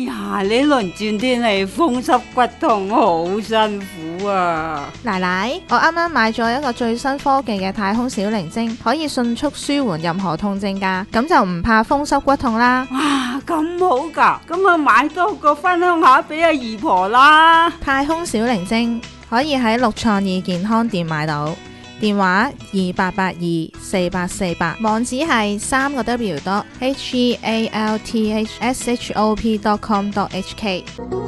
呀，呢輪轉天氣風濕骨痛好辛苦啊！ 奶奶，我啱啱買咗一個最新科技嘅太空小靈精，可以迅速舒緩任何痛症㗎，咁就唔怕風濕骨痛啦。 哇，咁好㗎，咁啊買多個分享下俾阿姨婆啦。 太空小靈精可以喺六創意健康店買到，電話28824848，網址係3個W.healthshop.com.hk。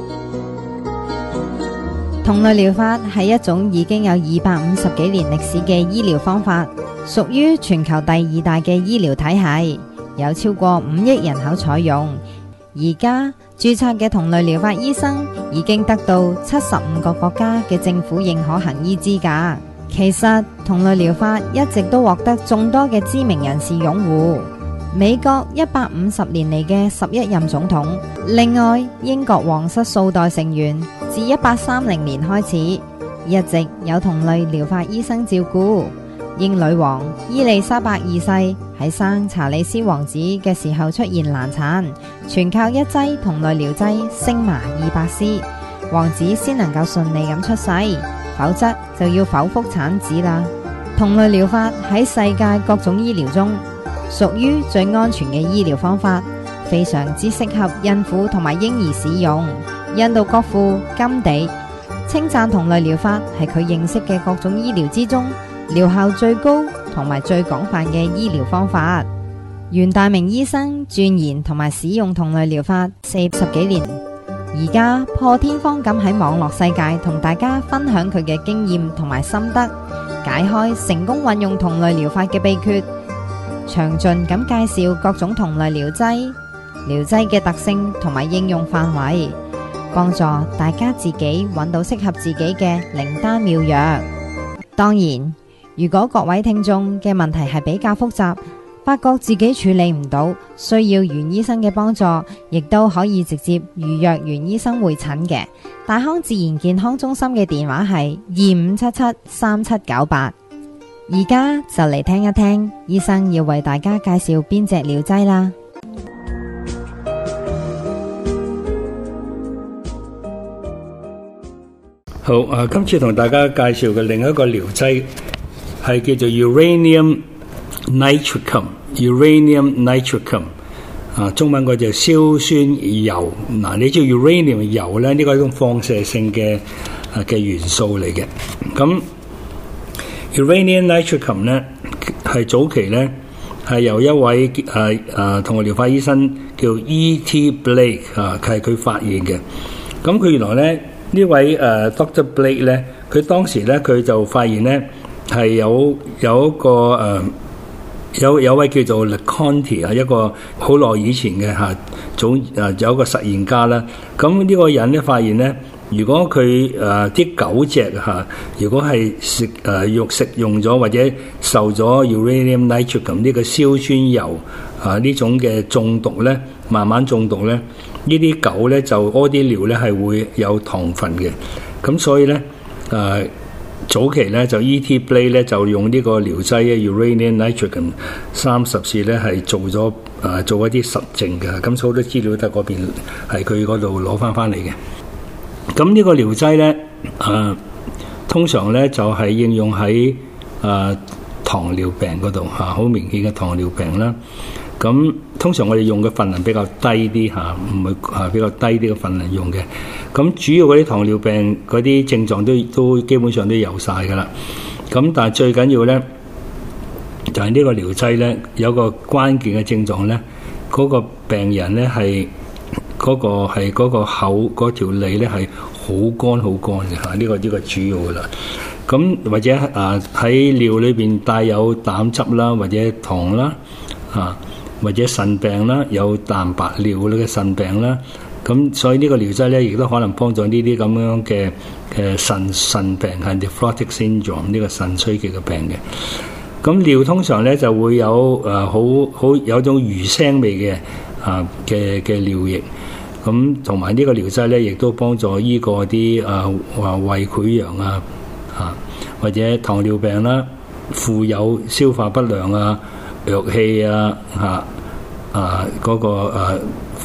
同類療法係一種已經有250幾年歷史嘅醫療方法，屬於全球第2大嘅醫療體系，有超過5億人口採用。而家註冊嘅同類療法醫生已經得到75個國家嘅政府認可行醫資格。其實同類療法一直都獲得眾多嘅知名人士擁護。美國150年嚟嘅11任總統，另外英國皇室數代成員自1830年開始，一直有同類療法醫生照顧。英女王伊麗莎白二世喺生查理斯王子嘅時候出現難產，全靠一劑同類療劑星麻200絲，王子先能夠順利咁出世，否則就要剖腹產子啦。同類療法喺世界各種醫療中屬於最安全嘅醫療方法，非常之適合孕婦同埋嬰兒使用。印度國父甘地稱讚同類療法係佢認識嘅各種醫療之中療效最高同埋最廣泛嘅醫療方法。袁大明醫生鑽研同埋使用同類療法40幾年，而家破天荒咁喺網絡世界同大家分享佢嘅經驗同埋心得，解開成功運用同類療法嘅秘訣，詳盡咁介紹各種同類療劑嘅特性同埋應用範圍，幫助大家自己揾到適合自己嘅靈丹妙藥。當然，如果各位聽眾嘅問題係比較複雜，發覺自己處理唔到，需要袁醫生嘅幫助，亦都可以直接預約袁醫生會診嘅。大康自然健康中心嘅電話係25773798。而家就嚟聽一聽醫生要為大家介紹邊隻療劑啦。 好，今次同大家介紹嘅另一個療劑係叫做 uranium nitricum， 中文嗰隻硝酸鈾。你知道 uranium 鈾咧，呢個係一種放射性嘅元素嚟嘅。咁 uranium nitricum 咧係早期咧係由一位同類療法醫生叫 E.T. Blake 係佢發現嘅。咁佢原來咧呢位Dr. Blake 咧，佢當時咧佢就發現咧係有一個有位叫做 LeConte 一個好耐以前嘅有一個實驗家啦。咁呢個人咧發現咧，如果佢啲狗隻如果係食用咗或者受咗 uranium nitricum 呢個硝酸鈾呢種嘅中毒咧，慢慢中毒咧，呢啲狗咧就屙啲尿咧係會有糖分嘅。咁所以咧早期咧就 E.T. Blake 咧就用呢個療劑 uranium nitricum 30次咧係做一啲實證嘅。咁所有啲資料都喺嗰邊係佢嗰度攞翻嚟嘅。咁呢個療劑咧通常咧就係應用喺糖尿病嗰度好明顯嘅糖尿病啦。咁通常我哋用嘅份量比較低啲唔會比較低啲嘅份量用嘅。咁主要嗰啲糖尿病嗰啲症狀都基本上都有晒噶啦。咁但係最緊要咧就係呢個療劑咧有個關鍵嘅症狀咧，嗰個病人咧係嗰個口嗰條脷咧係好乾嘅呢個主要噶啦。咁或者喺尿裏邊帶有膽汁啦，或者糖啦或者腎病啦，有蛋白尿嘅腎病啦。咁所以呢個療劑咧亦都可能幫助呢啲咁樣嘅腎病係 nephrotic syndrome 呢個腎衰竭嘅病嘅。咁尿通常咧就會有有種魚腥味嘅尿液。咁同埋呢個療劑咧亦都幫助醫過啲胃潰瘍或者糖尿病啦、附有消化不良藥氣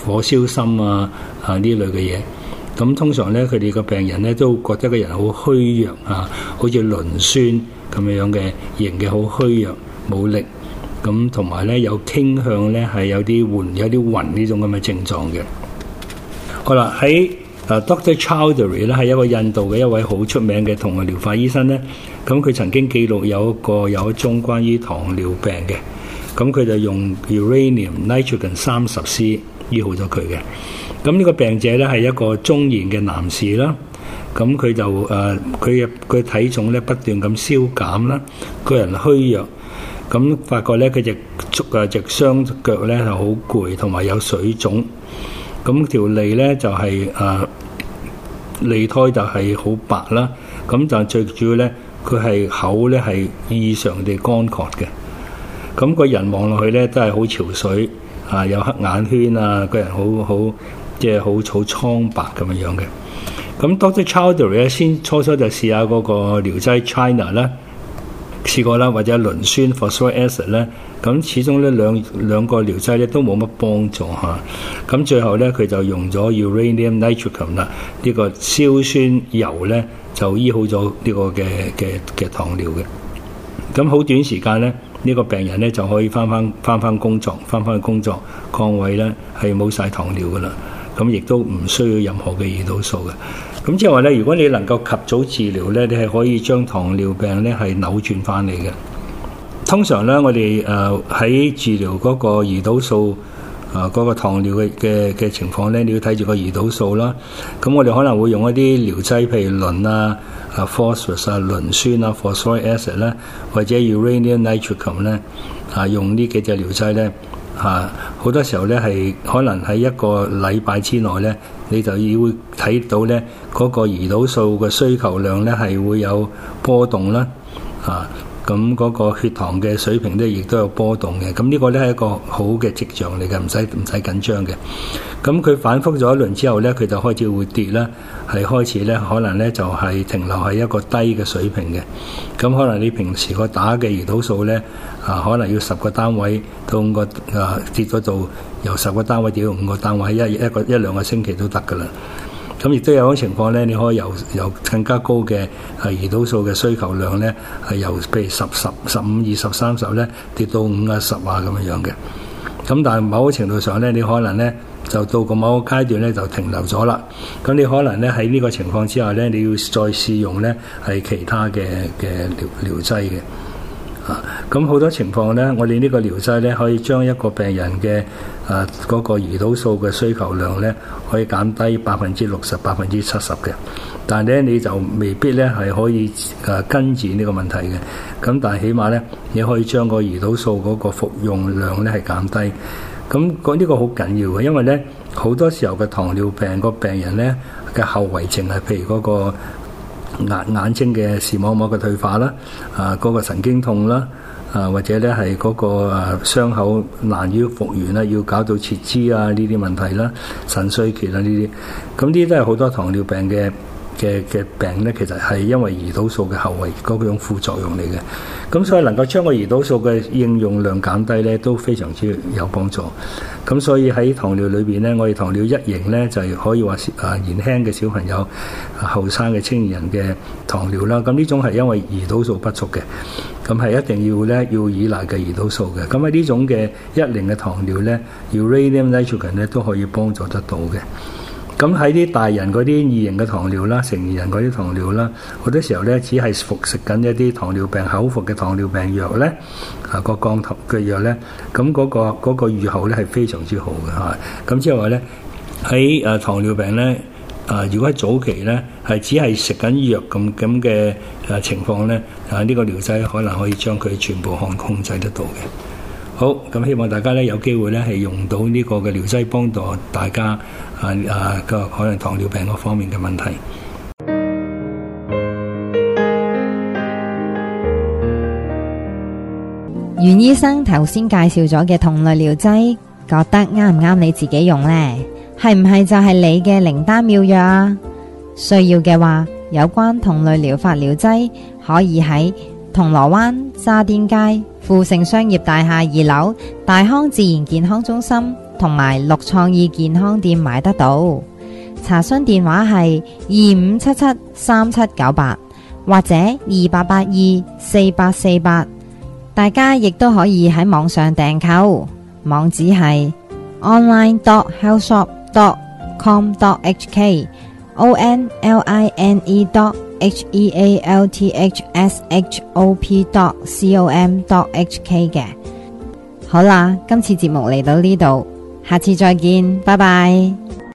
火燒心呢類嘅嘢。咁通常咧，佢哋個病人咧都覺得個人好虛弱好似磷酸咁樣嘅型嘅，好虛弱冇力。咁同埋咧有傾向咧係有啲暈呢種咁嘅症狀嘅。好啦，喺Dr. Chowdhury 咧係一個印度嘅一位好出名嘅糖尿療法醫生咧。咁佢曾經記錄有一宗關於糖尿病嘅，咁佢就用 uranium nitrogen 30C 醫好咗佢嘅。咁呢個病者咧係一個中年嘅男士啦，咁佢就佢體重咧不斷咁消減啦，個人虛弱，咁發覺咧佢隻雙腳咧係好攰，同埋有水腫，咁條脷咧就係脷苔就係好白啦，咁但最主要咧佢係口咧係異常地乾涸嘅，咁個人望落去咧都係好憔悴有黑眼圈個人好即係好蒼白咁樣嘅。咁 Dr. Chowdhury 咧初初就試下嗰個療劑 China 啦，試過啦，或者磷酸 phosphoric acid 咧，咁始終呢兩個療劑咧都冇乜幫助咁最後咧佢就用咗 uranium nitrogen 啦，呢個硝酸鈾咧就醫好咗呢個嘅糖尿嘅。咁好短時間咧，呢個病人咧就可以翻翻工作，翻去工作崗位咧係冇晒糖尿噶啦。咁亦都唔需要任何嘅胰島素嘅。咁即係話咧，如果你能夠及早治療咧，你係可以將糖尿病咧係扭轉翻嚟嘅。通常咧，我哋喺治療嗰個胰島素嗰個糖尿嘅情況咧，你要睇住個胰島素啦。咁我哋可能會用一啲療劑，譬如磷phosphorus 磷酸phosphoric acid 咧，或者 uranium nitrogen 咧用呢幾隻療劑咧。好多時候咧係可能喺一個禮拜之內咧，你就要睇到咧嗰個胰島素嘅需求量咧係會有波動啦，咁嗰個血糖嘅水平咧亦都有波動嘅。咁呢個咧係一個好嘅跡象嚟嘅，唔使緊張嘅。咁佢反覆咗一輪之後咧，佢就開始會跌啦，係開始咧可能咧就係停留喺一個低嘅水平嘅。咁可能你平時個打嘅胰島素咧可能要10個單位到5個跌咗到由10個單位跌到5個單位，一兩個星期都得噶啦。咁亦都有種情況咧，你可以由更加高嘅胰島素嘅需求量咧，係由譬如10、15、20、30咧跌到5啊、10啊咁樣嘅。咁但係某個程度上咧，你可能咧就到個某個階段咧就停留咗啦。咁你可能咧喺呢個情況之下咧，你要再試用咧係其他嘅療劑嘅。咁好多情況咧，我哋呢個療劑咧可以將一個病人嘅嗰個胰島素嘅需求量咧可以減低60%、70%嘅。但係咧你就未必咧係可以根治呢個問題嘅。咁但係起碼咧你可以將個胰島素嗰個服用量咧係減低。咁呢個好緊要嘅，因為咧好多時候嘅糖尿病個病人咧嘅後遺症係譬如嗰個眼睛嘅視網膜嘅退化啦，嗰個神經痛啦，或者咧係嗰個傷口難以復原啦，要搞到截肢呢啲問題啦，腎衰竭呢啲，咁呢啲都係好多糖尿病嘅病咧，其實係因為胰島素嘅後遺嗰種副作用嚟嘅。咁所以能夠將個胰島素嘅應用量減低咧，都非常之有幫助。咁所以喺糖尿裏邊咧，我哋糖尿1型咧就係可以話年輕嘅小朋友、後生嘅青年人嘅糖尿啦。咁呢種係因為胰島素不足嘅，咁係一定要依賴嘅胰島素嘅。咁喺呢種嘅1型嘅糖尿咧，uranium nitrogen 咧都可以幫助得到嘅。咁喺啲大人嗰啲2型嘅糖尿啦，成年人嗰啲糖尿啦，好多時候咧只係服食緊一啲糖尿病口服嘅糖尿病藥咧，個降糖嘅藥咧，咁嗰個預後咧係非常之好嘅嚇。咁即係話咧喺糖尿病咧，如果喺早期咧係只係食緊藥咁嘅情況咧，呢個療劑可能可以將佢全部控制得到嘅。好，咁希望大家咧有機會咧係用到呢個嘅療劑，幫助大家個可能糖尿病嗰方面嘅問題。 袁醫生頭先介紹咗嘅同類療劑，覺得啱唔啱你自己用呢？係唔係就係你嘅靈丹妙藥啊？需要嘅話，有關同類療法療劑可以喺銅鑼灣渣甸街富盛商業大廈2樓大康自然健康中心同埋綠創意健康店買得到。查詢電話係25773798或者28824848。大家亦都可以喺網上訂購，網址係 online.healthshop.com.hk online.healthshop.com.hk 嘅。好啦，今次節目嚟到呢度，下次再見，拜拜。